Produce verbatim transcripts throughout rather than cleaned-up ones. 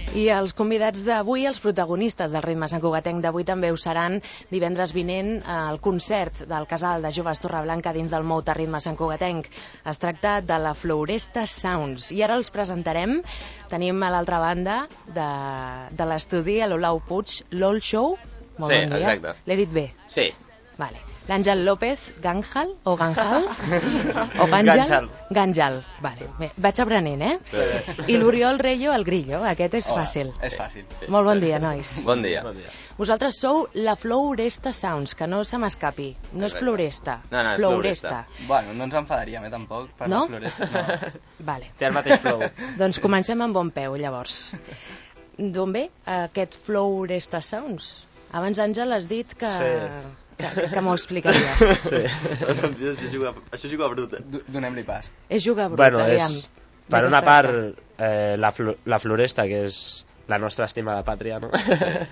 I els convidats d'avui, els protagonistes del Ritme Santcugatenc d'avui també ho seran divendres vinent al concert del Casal de Joves Torreblanca dins del Mouta Ritme Santcugatenc. Es tracta de la Floresta Sounds i ara els presentarem. Tenim a l'altra banda de, de l'estudi a l'Olau Puig, l'All Show. Molt sí, bon dia. Exacte. L'he dit bé? Sí. Vale. L'Àngel López, Ganjal o Ganjal? o Ganjal? Ganjal. Vale. Bé, vaig aprenent, eh? Sí. I l'Oriol Reyo, el Grillo. Aquest és Hola, fàcil. És fàcil. Sí. Molt bon dia, nois. Bon dia. Bon dia. Vosaltres sou la Floresta Sounds, que no se m'escapi. No és Exacte. Floresta. No, no, és Floresta. Bueno, no ens enfadaríem, eh, tampoc, per No? les floretes. No. Vale. Té el mateix flow. Doncs comencem amb bon peu, llavors. D'on ve aquest Floresta Sounds? Abans, Àngel, has dit que... Sí. Que, que m'ho explicaries. Sí. Doncs jo, això juga, això juga a brut, eh? Do- Donem-li pas. És jugar brut, Bueno, aviam. és, De per què una es tracta? part, eh, la, flo la floresta, que és la nostra estimada pàtria, no?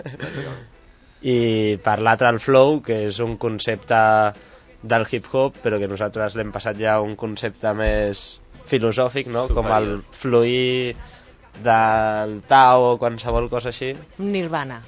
I per l'altra el flow, que és un concepte del hip-hop, però que nosaltres l'hem passat ja a un concepte més filosòfic, no? Com el fluir del Tao o qualsevol cosa així. Nirvana.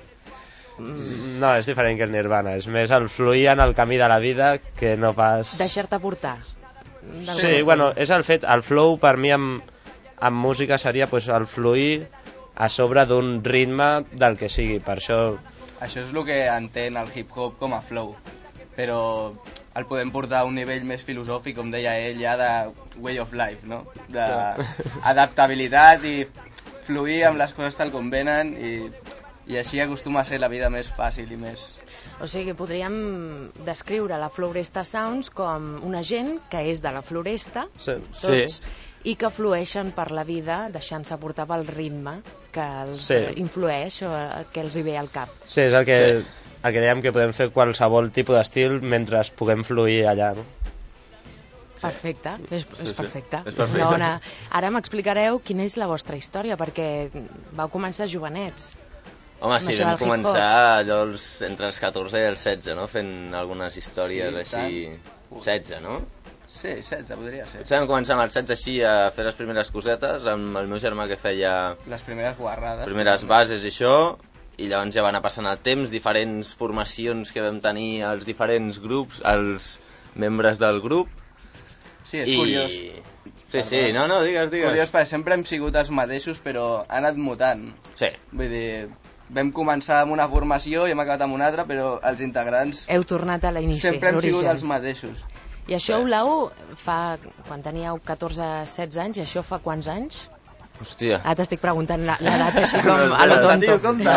No, és diferent que el nirvana, és més el fluir en el camí de la vida que no pas... Deixar-te portar. Sí, bueno, és el fet, el flow per mi amb, amb música seria pues, el fluir a sobre d'un ritme del que sigui, per això... Això és el que entén el hip-hop com a flow, però el podem portar a un nivell més filosòfic, com deia ell, ja de way of life, no? D'adaptabilitat i fluir amb les coses tal com venen i, i així acostuma a ser la vida més fàcil i més... O sigui, podríem descriure la Floresta Sounds com una gent que és de la floresta, Sí. tots, i que flueixen per la vida deixant-se portar pel ritme que els Sí. influeix o que els hi ve al cap. Sí, és el que, Sí. el que dèiem que podem fer qualsevol tipus d'estil mentre puguem fluir allà, no? Perfecte, és, és sí. perfecte. És perfecte. No, no. Ara m'explicareu quina és la vostra història, perquè vau començar jovenets. Home, Amb sí, això vam del hip-hop. començar allò els, entre els catorze i els setze, no? Fent algunes històries Sí, així... setze, no? Sí, setze podria ser. Potser vam començar amb els setze així a fer les primeres cosetes, amb el meu germà que feia Les primeres guarrades. les primeres bases i això, i llavors ja van anar passant el temps, diferents formacions que vam tenir els diferents grups, els membres del grup. Sí, és i... curiós. Sí, sí, no, no, digues, digues. Curiós perquè sempre hem sigut els mateixos, però ha anat mutant. Sí, Vull dir, vam començar amb una formació i hem acabat amb una altra, però els integrants Heu tornat a l'inici, sempre hem sigut l'origen. els mateixos. I això, Sí. Olau, fa, quan teníeu catorze setze anys, i això fa quants anys? hòstia. Ara t'estic preguntant la- l'edat així com a lo tonto.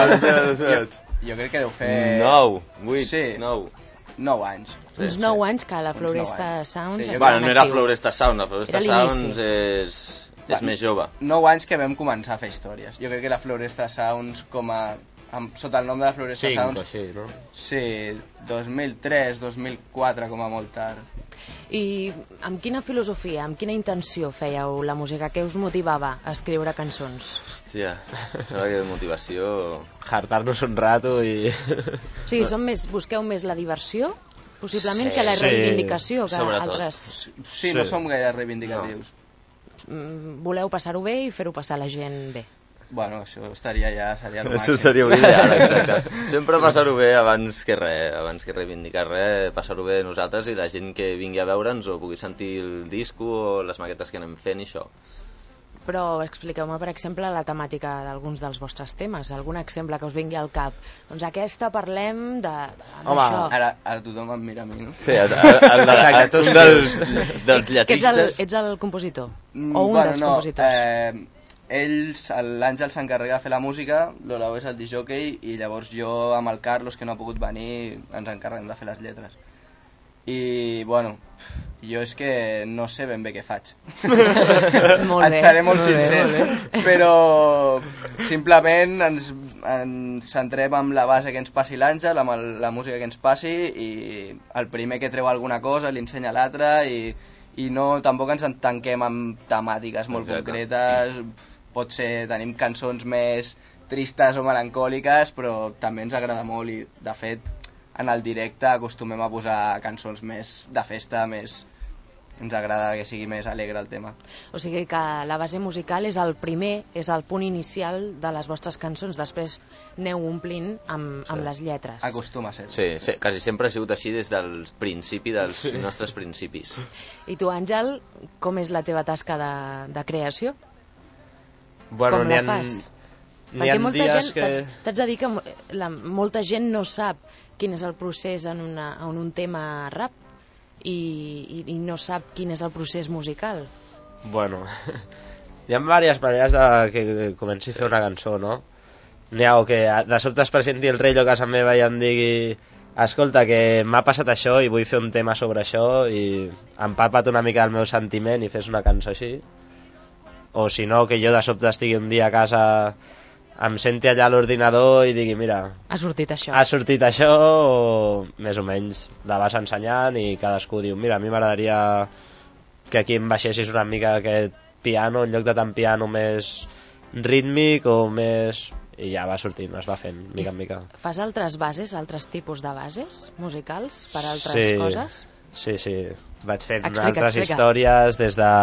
Jo crec que deu fer... nou, vuit, Sí. nou. nou anys. Sí, Uns sí. nou anys que la Uns Floresta nou anys. Sounds Sí, està Bueno, en no era actiu. Floresta Sound, la Floresta Era l'inici. Sounds és, és Va. més jove. nou anys que vam començar a fer històries. Jo crec que la Floresta Sounds, com a, amb, sota el nom de la Floresta Cinc o Sounds, així, no? sí, dos mil tres, dos mil quatre com a molt tard. I amb quina filosofia, amb quina intenció fèieu la música? Què us motivava a escriure cançons? Hòstia, sembla que de motivació... Hartar-nos un rato i... O sigui, som més, busqueu més la diversió, possiblement, Sí, que la sí, reivindicació, que sobretot. altres... Sí, Sí. no som gaire reivindicatius. Mm, voleu passar-ho bé i fer-ho passar la gent bé. Bueno, això estaria ja, seria el Això màxim. seria un ideal, exacte. Sempre passar-ho bé abans que res, abans que reivindicar res, passar-ho bé nosaltres i la gent que vingui a veure'ns o pugui sentir el disco o les maquetes que anem fent i això. Però expliqueu-me, per exemple, la temàtica d'alguns dels vostres temes, algun exemple que us vingui al cap. Doncs aquesta parlem de, Home, d'això. Ara, ara tothom em mira a mi, no? Sí, el, el, el, el, un dels, dels Que ets el, lletristes... ets el compositor? Mm, O un bueno, dels no, compositors? Eh, ells, l'Àngel s'encarrega de fer la música, l'Olau és el disjockey i llavors jo amb el Carlos, que no ha pogut venir, ens encarreguem de fer les lletres. I, bueno, jo és que no sé ben bé què faig. Molt bé, Et seré molt molt bé, sincer, molt però simplement ens, ens centrem amb la base que ens passi l'Àngel, amb el, la música que ens passi, i el primer que treu alguna cosa li ensenya a l'altre, i, i no, tampoc ens en tanquem amb temàtiques molt Exacte. concretes. Pot ser, tenim cançons més tristes o melancòliques, però també ens agrada molt i, de fet, en el directe acostumem a posar cançons més de festa, més, ens agrada que sigui més alegre el tema. O sigui que la base musical és el primer, és el punt inicial de les vostres cançons, després aneu omplint amb, amb les lletres. Acostuma a ser. Sí, sí, quasi sempre ha sigut així des del principi dels sí. nostres principis. I tu, Àngel, com és la teva tasca de, de creació? Bueno, com la ha, fas? Perquè molta dies gent, que... t'haig de dir que la, molta gent no sap quin és el procés en, una, en un tema rap i, i, i no sap quin és el procés musical. Bueno, hi ha diverses maneres de que comenci a fer una cançó, no? N'hi ha o que de sobte es presenti el rei a casa meva i em digui escolta, que m'ha passat això i vull fer un tema sobre això i empapa't una mica del meu sentiment i fes una cançó així. O si no, que jo de sobte estigui un dia a casa, em senti allà a l'ordinador i digui, mira, ha sortit això, ha sortit això, o més o menys la vas ensenyant i cadascú diu, mira, a mi m'agradaria que aquí em baixessis una mica aquest piano, en lloc de tant piano més rítmic o més... i ja va sortint, es va fent mica en mica. Fas altres bases, altres tipus de bases musicals per altres sí, coses? Sí, sí, vaig fent explica, altres explica. històries des de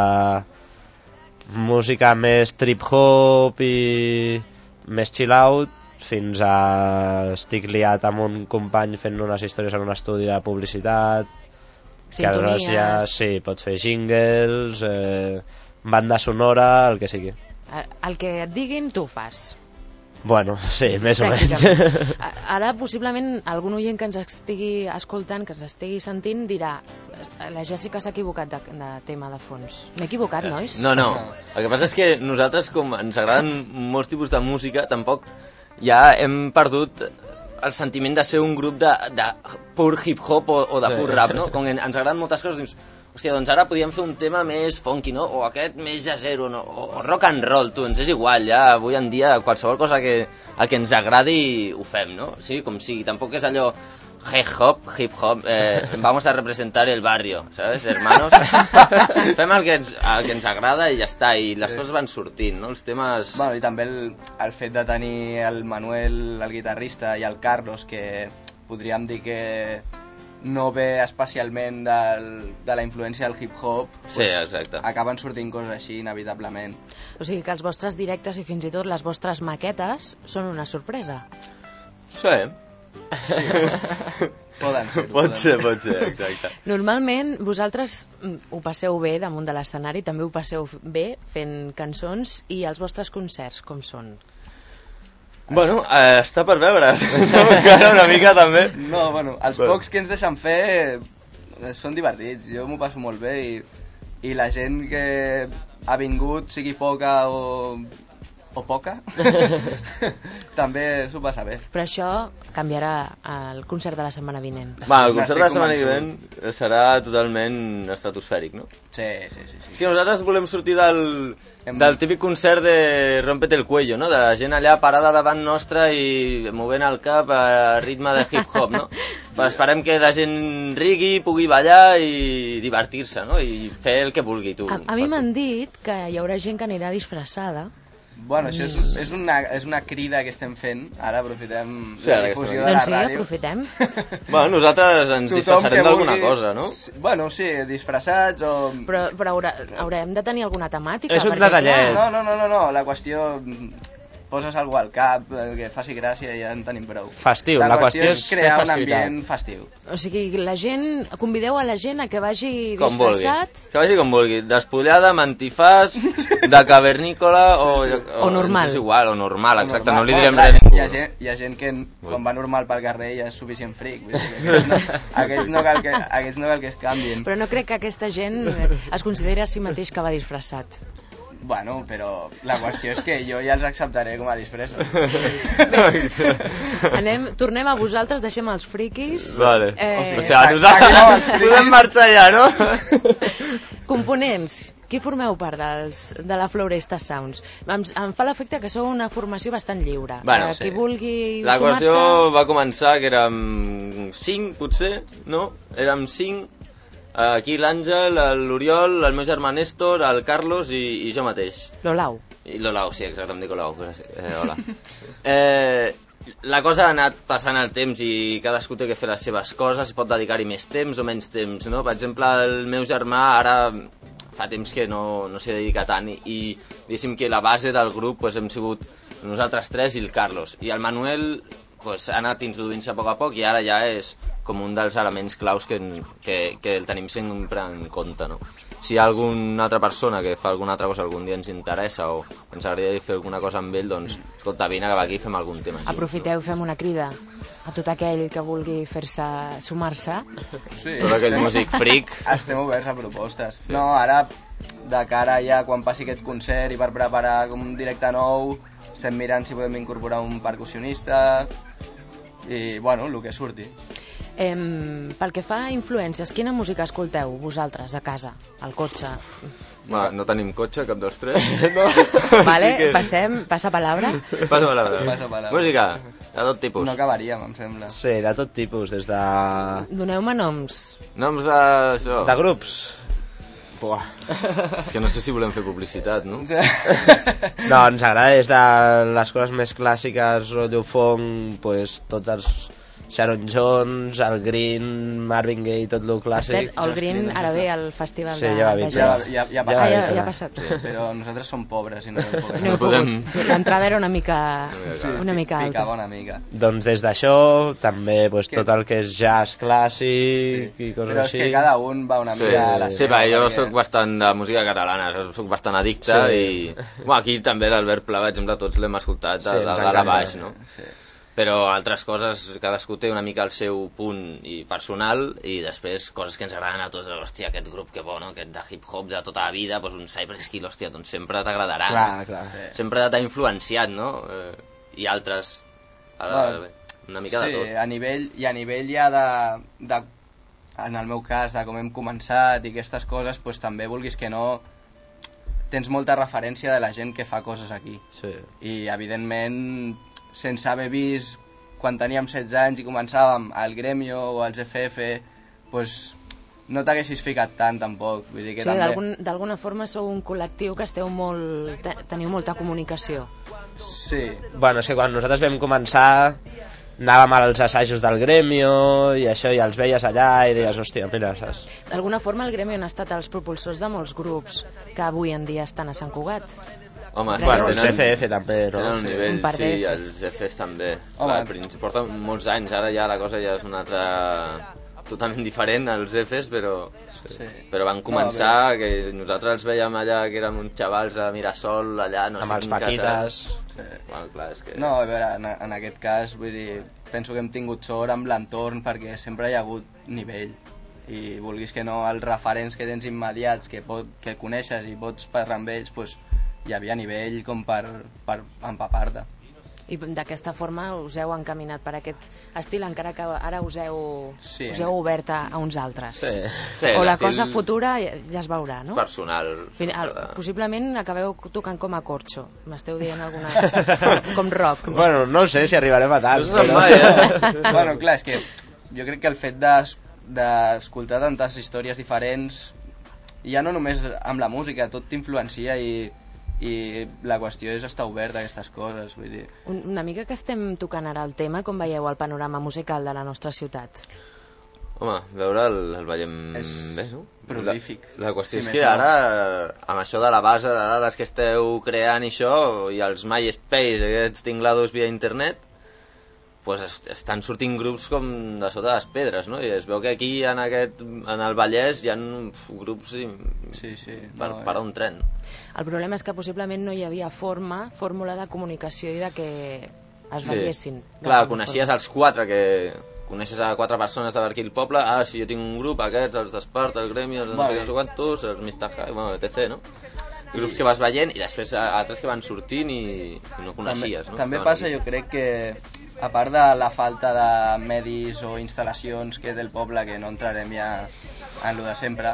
música més trip-hop i més chill-out fins a estic liat amb un company fent unes històries en un estudi de publicitat. Sintonies. Que ja, sí, pots fer jingles, eh, banda sonora, el que sigui. El que et diguin tu fas. Bueno, sí, més o menys. Ara possiblement algun oient que ens estigui escoltant, que ens estigui sentint, dirà la Jèssica s'ha equivocat de, de tema de fons. M'he equivocat, nois? No, no, el que passa és que nosaltres, com ens agraden molts tipus de música, tampoc ja hem perdut el sentiment de ser un grup de, de pur hip-hop o, o de pur rap, no? Com ens agraden moltes coses, dius, hòstia, doncs ara podíem fer un tema més funky, no? O aquest més jazzero, no? O rock and roll, tu, ens és igual, ja, avui en dia, qualsevol cosa que, el que ens agradi ho fem, no? Sí, com sigui, tampoc és allò hip-hop, hip-hop, eh, vamos a representar el barrio, ¿sabes, hermanos? Fem el que, ens, el que ens agrada i ja està, i les coses van sortint, no? Els temes... Bueno, i també el, el fet de tenir el Manuel, el guitarrista, i el Carlos, que podríem dir que no ve especialment del, de la influència del hip-hop, sí, exacte. Acaben sortint coses així inevitablement. O sigui que els vostres directes i fins i tot les vostres maquetes són una sorpresa. Sí. sí. Poden ser. Pot ser, pot ser, exacte. Normalment vosaltres ho passeu bé damunt de l'escenari, també ho passeu bé fent cançons, i els vostres concerts com són? Bueno, eh, està per veure's. Encara una mica també. No, bueno, els bueno. pocs que ens deixen fer eh, són divertits. Jo m'ho passo molt bé i, i la gent que ha vingut, sigui poca o, o poca, també s'ho passa bé. Però això canviarà el concert de la setmana vinent. Va, el concert de la setmana vinent serà totalment estratosfèric, no? Sí, sí, sí. sí. Sí, nosaltres volem sortir del... del típic concert de Rompete el Cuello, no? De la gent allà parada davant nostra i movent el cap a ritme de hip-hop, no? Però esperem que la gent rigui, pugui ballar i divertir-se, no? I fer el que vulgui, tu. A, a mi m'han dit que hi haurà gent que anirà disfressada. Bueno, això és, és, una, és una crida que estem fent. Ara aprofitem sí, la difusió de la doncs sí, ràdio. aprofitem. Bueno, nosaltres ens disfressarem d'alguna cosa, no? Bueno, sí, disfressats o... Però, però haurà, haurem de tenir alguna temàtica. És un perquè, detallet. No, no, no, no, no, la qüestió... Poses algú al cap, que faci gràcia i ja en tenim prou. Festiu, la, la qüestió qüestió és és crear un festivitat. ambient festiu. O sigui, la gent, convideu a la gent a que vagi com disfressat. Vulgui. Que vagi com vulgui. Despullada, amb antifàs, de cavernícola o... O, o normal. És igual, o normal, exacte, normal. no li direm oh, res a ningú. Hi ha, gent, hi ha gent que quan va normal pel carrer ja és suficient fric. Vull dir, que no, aquells, no cal que, aquells no cal que es canvien. Però no crec que aquesta gent es consideri a si mateix que va disfressat. Bueno, però la qüestió és que jo ja els acceptaré com a disfressos. Anem, tornem a vosaltres, deixem els friquis. Vale. Eh, o sigui, a nosaltres podem marxar ja, no? Components. Qui formeu part dels, de la Floresta Sounds? Em, em fa l'efecte que sou una formació bastant lliure. Bueno, Qui sí. vulgui la sumar-se... qüestió va començar que érem cinc, potser, no? Érem cinc. Aquí l'Àngel, l'Oriol, el meu germà Néstor, el Carlos i, i jo mateix. L'Olau. I l'Olau, sí, exacte, em dic Olau. Eh, hola. Eh, la cosa ha anat passant el temps i cadascú té que fer les seves coses, pot dedicar-hi més temps o menys temps, no? Per exemple, el meu germà ara fa temps que no, no s'hi dedica tant i, i diguéssim que la base del grup pues, hem sigut nosaltres tres i el Carlos. I el Manuel pues, ha anat introduint-se a poc a poc i ara ja és com un dels elements claus que, que, que el tenim sempre en compte, no? Si hi ha alguna altra persona que fa alguna altra cosa algun dia ens interessa o ens agradaria fer alguna cosa amb ell, doncs, escolta, vine cap aquí i fem algun tema. Aprofiteu, fem una crida a tot aquell que vulgui fer-se, sumar-se. Sí, tot aquell estem, músic fric. Estem oberts a propostes. Sí. No, ara, de cara ja quan passi aquest concert i per preparar com un directe nou, estem mirant si podem incorporar un percussionista i, bueno, el que surti. Eh, pel que fa a influències, quina música escolteu vosaltres a casa, al cotxe? Va, no tenim cotxe, cap dels tres. No. Vale, que... passem, passa palabra. Passa palabra. Passa palabra. Música, de tot tipus. No acabaríem, em sembla. Sí, de tot tipus, des de... Doneu-me noms. Noms de... Això. De grups. Buah. És que no sé si volem fer publicitat, no? No, ens agrada des de les coses més clàssiques, rotllo funk, pues, tots els... Sharon Jones, el Green, Marvin Gaye, tot lo clàssic. Per cert, el Green ara ve al festival sí, de, ja de ja, jazz. ja, ja, ah, ja, ja, ja ha passat. Sí, però nosaltres som pobres i no hem pogut. No, no podem... sí, l'entrada era una mica, sí, una mica alta. Picava una mica. Doncs des d'això, també pues, que... tot el que és jazz clàssic sí. i coses però així. Però és que cada un va una mica sí. a la seva. Sí, va, jo perquè... soc bastant de música catalana, soc bastant addicte sí. i... Bueno, aquí també l'Albert Pla, per exemple, tots l'hem escoltat de, sí, de dalt a baix, no? Sí. Però altres coses, cadascú té una mica el seu punt i personal i després coses que ens agraden a tots, hòstia, aquest grup que bo, no? Aquest de hip-hop de tota la vida, doncs un Cypress Hill, hòstia, doncs sempre t'agradarà. Clar, clar. Sí. Sempre t'ha influenciat, no? Eh, I altres, ara, bueno, una mica sí, de tot. A nivell, i a nivell ja de, de, en el meu cas, de com hem començat i aquestes coses, doncs també vulguis que no, tens molta referència de la gent que fa coses aquí. Sí. I evidentment... sense haver vist quan teníem setze anys i començàvem al Gremio o als F F, pues, no t'haguessis ficat tant tampoc. Vull dir que sí, també... d'alguna forma sou un col·lectiu que esteu molt, teniu molta comunicació. Sí. Bueno, és que quan nosaltres vam començar anàvem als assajos del Gremio i això, i els veies allà i deies, hòstia, mira, saps? D'alguna forma el Gremio han estat els propulsors de molts grups que avui en dia estan a Sant Cugat. Home, bueno, tenen, els F F també, no? Tenen un nivell, un sí, els F Fs també. Clar, porta molts anys, ara ja la cosa ja és una altra... totalment diferent als F Fs, però... Sí. Però van començar, no, que nosaltres els veiem allà, que érem uns xavals a Mirasol, allà, no amb sé... els Paquitas... Sí. Bueno, clar, és que... No, a veure, en, en aquest cas, vull dir, penso que hem tingut sort amb l'entorn perquè sempre hi ha hagut nivell. I vulguis que no, els referents que tens immediats, que, pot, que coneixes i pots parlar amb ells, pues, hi havia nivell com per, per empapar-te. I d'aquesta forma us heu encaminat per aquest estil, encara que ara us heu, sí, us heu obert a, a uns altres. Sí. Sí, o la cosa futura ja, ja es veurà, no? Personal. Final, possiblement acabeu tocant com a corxo. M'esteu dient alguna... com rock. Bueno, no sé si arribarem a tant. No però... mai, eh? Bueno, clar, és que jo crec que el fet d'escoltar de, tantes històries diferents, ja no només amb la música, tot t'influencia i i la qüestió és estar obert a aquestes coses, vull dir. Una mica que estem tocant ara el tema, com veieu el panorama musical de la nostra ciutat? Home, veure'l el veiem és bé, no? Prolífic. La, la qüestió sí, és que ara, amb això de la base de dades que esteu creant i això, i els MySpace, aquests tinglados via internet, pues est estan sortint grups com de sota les pedres, no? I es veu que aquí, en, aquest, en el Vallès, hi ha grups i... sí, sí. per, no, per un tren. El problema és que possiblement no hi havia forma, fórmula de comunicació i de que es sí. veiessin. Clar, coneixies forma. Els quatre, que coneixes a quatre persones de per aquí el poble, ah, si jo tinc un grup, aquests, els d'Esparta, els Gremi, els vale. no sé quantos, els Mistaja, bueno, etcètera, no? Grups que vas veient i després altres que van sortint i, i no coneixies, també, no? També passa, jo crec que a part de la falta de medis o instal·lacions que té el poble, que no entrarem ja en lo de sempre,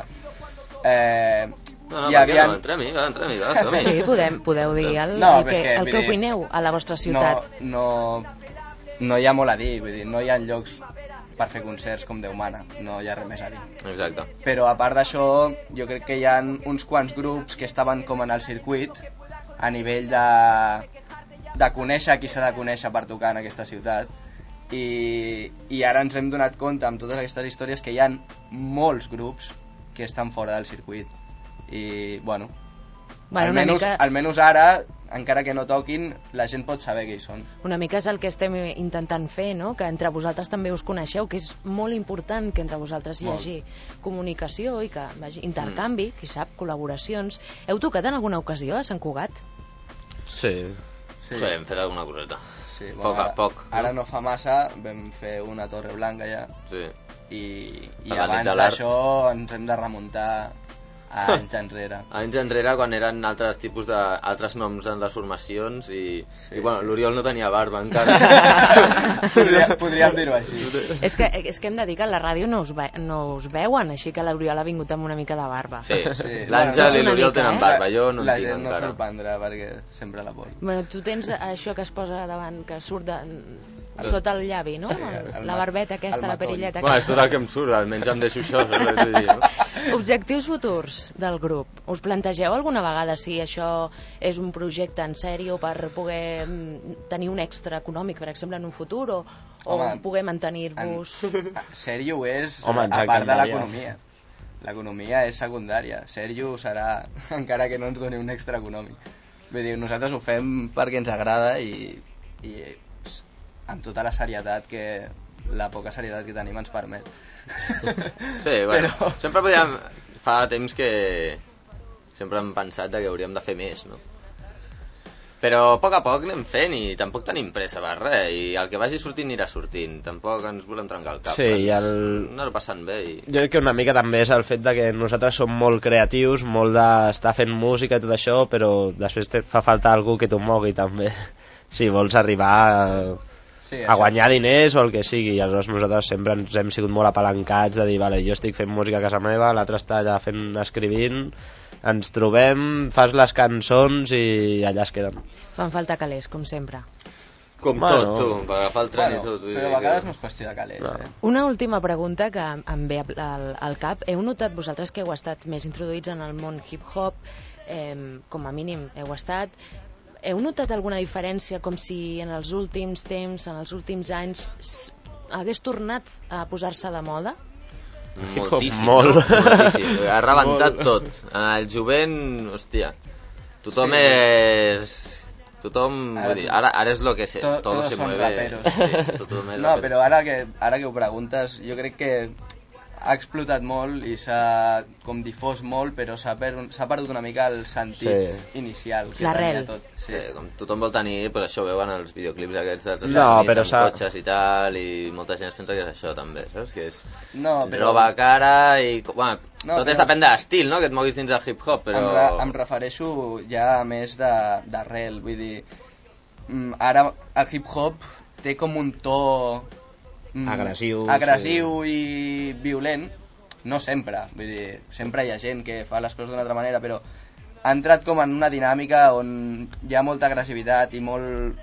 eh, no, no, hi havia... no, entrem-hi, va, entrem-hi, va, som-hi. Sí, podem, podeu dir el, no, el que, que, el que opineu a la vostra ciutat. No, no, no hi ha molt a dir, vull dir, no hi ha llocs per fer concerts com Déu mana, no hi ha res més a dir. Exacte. Però a part d'això, jo crec que hi ha uns quants grups que estaven com en el circuit a nivell de de conèixer qui s'ha de conèixer per tocar en aquesta ciutat. I, i ara ens hem donat compte amb totes aquestes històries que hi ha molts grups que estan fora del circuit. I, bueno, bueno almenys, mica... almenys ara, encara que no toquin, la gent pot saber qui són. Una mica és el que estem intentant fer, no? Que entre vosaltres també us coneixeu, que és molt important que entre vosaltres hi hagi molt. Comunicació i que vagi intercanvi, mm. qui sap, col·laboracions. Heu tocat en alguna ocasió a Sant Cugat? Sí. Sí, sí hem fet alguna coseta. Sí, bueno, poc a ara, poc. Ara no fa massa, vam fer una Torre Blanca ja. Sí. I, i a abans d'això ens hem de remuntar a anys enrere. Anys enrere, quan eren altres tipus de... altres noms en les formacions i, sí, i bueno, sí. L'Oriol no tenia barba encara. Podria, podríem dir-ho així. És que, és que hem de dir que a la ràdio no us, ve, no us veuen, així que l'Oriol ha vingut amb una mica de barba. Sí, sí. L'Àngel bueno, i l'Oriol tenen barba, jo no en la tinc encara. La gent no sorprendrà perquè sempre la posa. Bueno, tu tens això que es posa davant, que surt de... sota el llavi, no? Sí, el, la barbeta aquesta, la perilleta. Bueno, és tot el que em surt, almenys em deixo això. No? Objectius futurs del grup. Us plantegeu alguna vegada si això és un projecte en sèrio per poder tenir un extra econòmic, per exemple, en un futur, o, o Home, poder mantenir-vos... En... Sèrio és Home, a part de l'economia. L'economia és secundària. Sèrio serà encara que no ens doni un extra econòmic. Vull dir, nosaltres ho fem perquè ens agrada i... i amb tota la serietat que la poca serietat que tenim ens permet. Sí, bueno, però... sempre podíem... Fa temps que sempre hem pensat que hauríem de fer més, no? Però a poc a poc anem fent i tampoc tenim pressa per res, i el que vagi sortint anirà sortint, tampoc ens volem trencar el cap. Sí, i el... anar passant bé i... Jo crec que una mica també és el fet de que nosaltres som molt creatius, molt d'estar fent música i tot això, però després te fa falta algú que t'ho mogui també, si vols arribar a... Sí, a guanyar diners o el que sigui, i aleshores nosaltres sempre ens hem sigut molt apalancats de dir, vale, jo estic fent música a casa meva, l'altre està allà fent, escrivint, ens trobem, fas les cançons i allà es queden. Fan falta calés, com sempre. Com bueno, tot, tu, per agafar el tren bueno, i tot. Però a vegades que... no és qüestió de calés. No. Eh? Una última pregunta que em ve al, al cap. Heu notat vosaltres que heu estat més introduïts en el món hip-hop, eh, com a mínim heu estat... Heu notat alguna diferència, com si en els últims temps, en els últims anys, hagués tornat a posar-se de moda? Moltíssim, molt. No? Moltíssim. Ha rebentat molt. Tot. El jovent, hòstia, tothom sí. és... Tothom, ara, vull dir, ara, ara és lo que se, to, todo se mueve. Sí, tothom és no, però ara que, ara que ho preguntes, jo crec que ha explotat molt i s'ha com difós molt, però s'ha per, perdut una mica el sentit sí. inicial que tenia tot. Sí. Sí, com tothom vol tenir, però això veuen els videoclips aquests dels no, Estats Units amb cotxes i tal, i molta gent es pensa que és això també, saps? Que és no, però... roba cara i... Bueno, no, tot però... és depèn de l'estil, no?, que et moguis dins del hip-hop, però... Em, re, em refereixo ja més d'arrel, vull dir... Ara el hip-hop té com un to... agressiu, agressiu sí. i violent, no sempre, vull dir, sempre hi ha gent que fa les coses d'una altra manera, però ha entrat com en una dinàmica on hi ha molta agressivitat i molt,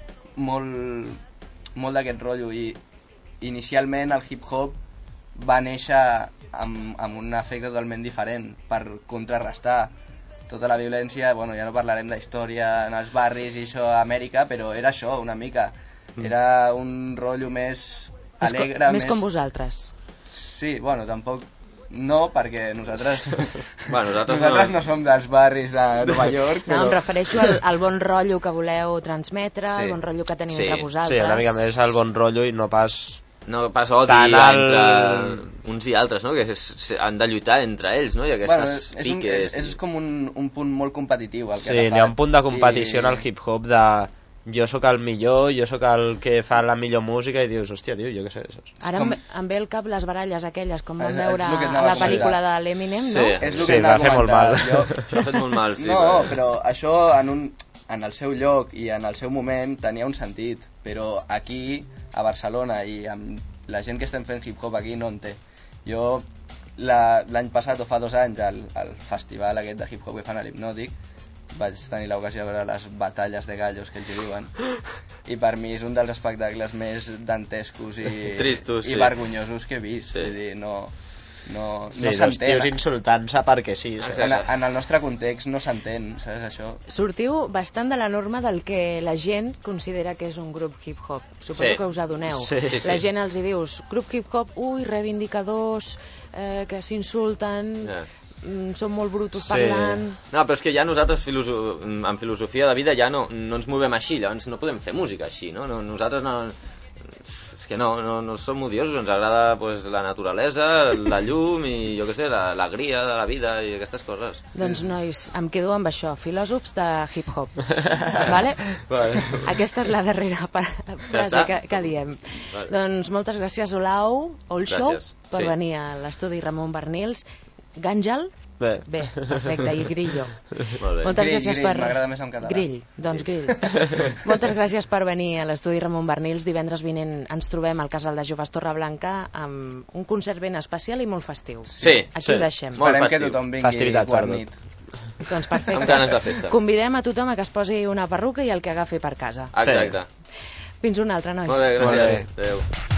molt, molt d'aquest rotllo, i inicialment el hip-hop va néixer amb, amb un efecte totalment diferent per contrarrestar tota la violència. Bueno, ja no parlarem d'història en els barris i això a Amèrica, però era això una mica, era un rotllo més alegre, més, més com vosaltres. Sí, bueno, tampoc no, perquè nosaltres bueno, nosaltres, nosaltres no... no som dels barris de Nova York, però... No, em refereixo al, al bon rotllo que voleu transmetre, sí. el bon rotllo que teniu sí. entre vosaltres. Sí, una mica més el bon rotllo i no pas... No pas odi al... entre uns i altres, no? Que és, han de lluitar entre ells, no? I aquestes bueno, és, piques... És, un, és, és com un, un punt molt competitiu. El que sí, n'hi ha un punt de competició i... en el hip-hop de... Jo sóc el millor, jo sóc el que fa la millor música i dius, hòstia, tio, jo què sé. Ara com... em ve el cap les baralles aquelles, com vam és, veure és a la pel·lícula de l'Eminem, sí. no? És el sí, que va fer molt mal. Jo... Això ha fet molt mal, sí. No, però això en, un, en el seu lloc i en el seu moment tenia un sentit, però aquí, a Barcelona, i amb la gent que estem fent hip-hop aquí no en té. Jo l'any passat o fa dos anys al, al festival aquest de hip-hop que fan a l'Hipnòtic vaig tenir l'ocasió de veure les batalles de gallos que ells hi diuen, i per mi és un dels espectacles més dantescos i, tristos, i sí. vergonyosos que he vist. Sí. Vull dir, no, no, Sí, no dos s'entén. tios insultant-se perquè sí. En, en el nostre context no s'entén, saps això? Sortiu bastant de la norma del que la gent considera que és un grup hip-hop. Suposo Sí. que us adoneu. Sí, sí, La sí. gent els hi dius, grup hip-hop, ui, reivindicadors, eh, que s'insulten, Ja. mm, són molt brutos Sí. parlant... No, però és que ja nosaltres filoso en filosofia de vida ja no, no ens movem així, llavors no podem fer música així, no? no nosaltres no... És que no, no, no som odiosos, ens agrada pues, la naturalesa, la llum i jo què sé, l'alegria de la vida i aquestes coses. Doncs, nois, em quedo amb això, filòsofs de hip-hop. Vale? Vale. Aquesta és la darrera pa- frase està? que, que diem. Vale. Doncs moltes gràcies, Olau, Olshow, Gràcies. per Sí. venir a l'estudi Ramon Bernils. Gàngel? Bé. Bé, perfecte, i Grillo. Molt bé. Moltes Grill, gràcies grill, per... m'agrada més en català. Grill, doncs grill. Moltes gràcies per venir a l'estudi Ramon Bernils. Divendres vinent ens trobem al Casal de Joves Torreblanca amb un concert ben especial i molt festiu. Sí, Aquí sí. ho deixem. Molt Esperem que festiu. tothom vingui Festivitats, guarnit. Doncs perfecte. Amb ganes de festa. Convidem a tothom a que es posi una perruca i el que agafi per casa. Exacte. Fins una altra, nois. Molt bé, gràcies. Molt bé. Adéu.